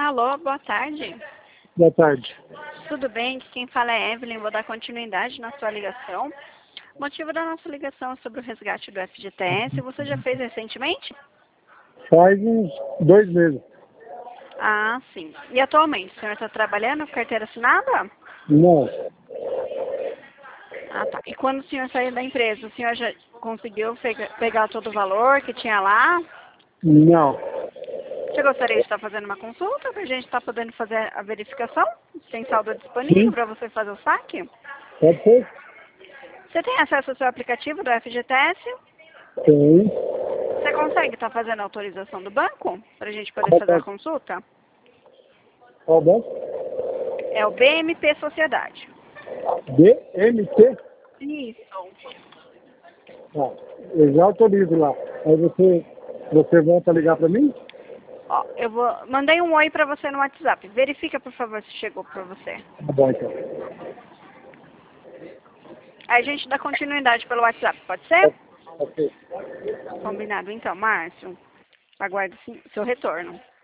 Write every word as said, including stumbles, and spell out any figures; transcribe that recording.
Alô, boa tarde. Boa tarde. Tudo bem? Quem fala é Evelyn. Vou dar continuidade na sua ligação. O motivo da nossa ligação é sobre o resgate do F G T S. Você já fez recentemente? Faz uns dois meses. Ah, sim. E atualmente, o senhor está trabalhando com carteira assinada? Não. Ah, tá. E quando o senhor saiu da empresa, o senhor já conseguiu pega- pegar todo o valor que tinha lá? Não. Você gostaria de estar fazendo uma consulta para a gente estar podendo fazer a verificação? Tem saldo disponível Sim, para você fazer o saque? pode ser? Você tem acesso ao seu aplicativo do F G T S? Tem. Você consegue estar fazendo a autorização do banco para a gente poder Qual fazer a banco? consulta? Qual banco? É o B M P Sociedade. D M T? Isso. Ah, eu já autorizo lá. Aí você, você volta a ligar para mim? Ó, eu vou mandei um oi para você no WhatsApp. Verifica, por favor, se chegou para você. Tá bom, então. Aí a gente dá continuidade pelo WhatsApp, pode ser? Ok. Combinado, então, Márcio. Aguardo sim, seu retorno.